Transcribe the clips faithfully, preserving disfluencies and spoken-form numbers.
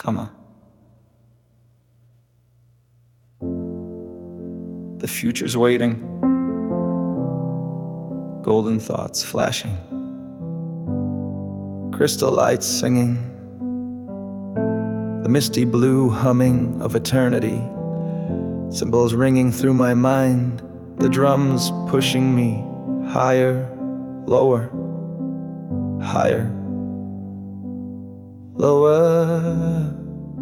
Come on. The future's waiting, golden thoughts flashing, crystal lights singing, the misty blue humming of eternity, cymbals ringing through my mind, the drums pushing me higher, lower, higher, lower.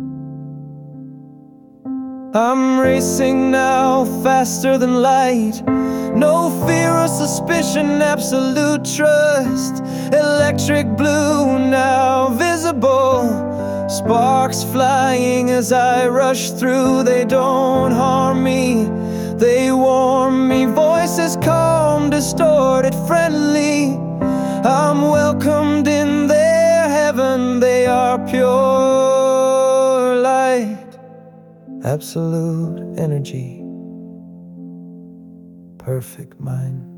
I'm racing now, faster than light. No fear or suspicion, absolute trust. Electric blue now visible, sparks flying as I rush through. They don't harm me, they warm me. Voices calm, distorted, friendly. I'm welcomed in their heaven. They are pure light, absolute energy, perfect mind.